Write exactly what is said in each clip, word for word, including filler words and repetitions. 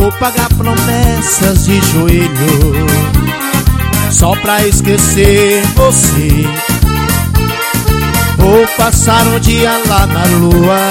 Vou pagar promessas de joelho só pra esquecer você. Vou passar um dia lá na lua,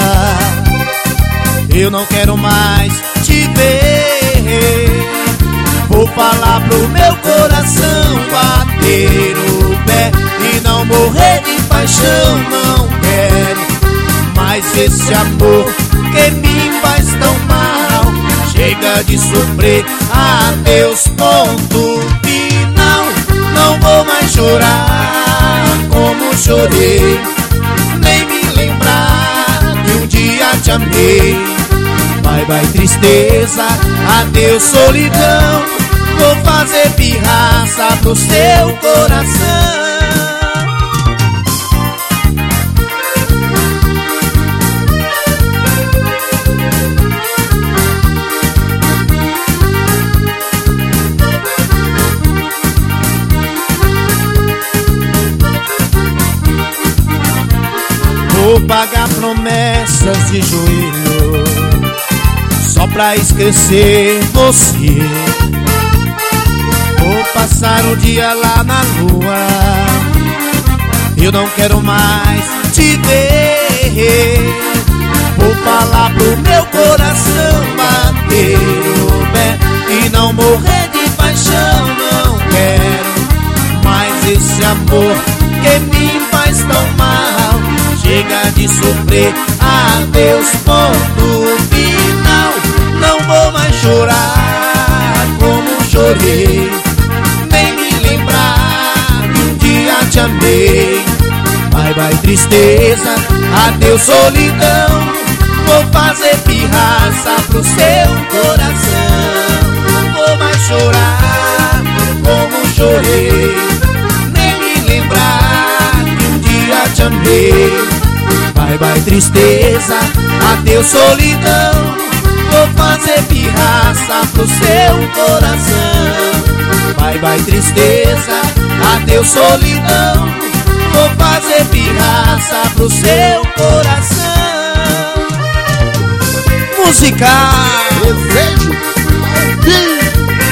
eu não quero mais te ver. Vou falar pro meu coração bater o pé e não morrer de paixão. Não quero mais esse amor que me faz tão mal. Chega de sofrer, adeus, ponto final. Não vou mais chorar como chorei, nem me lembrar que um dia te amei. Bye bye tristeza, adeus solidão. Vou fazer pirraça pro seu coração. Vou pagar promessas de joelho só pra esquecer você. Vou passar o dia lá na lua, eu não quero mais te ver. Vou falar pro meu coração bater o pé e não morrer de paixão. Não quero mais esse amor que me faz tão mal. Chega de sofrer, adeus, ponto final. Não vou mais chorar como chorei, nem me lembrar que um dia te amei. Bye bye tristeza, adeus solidão. Vou fazer pirraça pro seu coração. Não vou mais chorar como chorei, nem me lembrar que um dia te amei. Bye bye tristeza, adeus solidão. Vou fazer pirraça pro seu coração. Bye bye tristeza, adeus solidão. Vou fazer pirraça pro seu coração. Música Desejo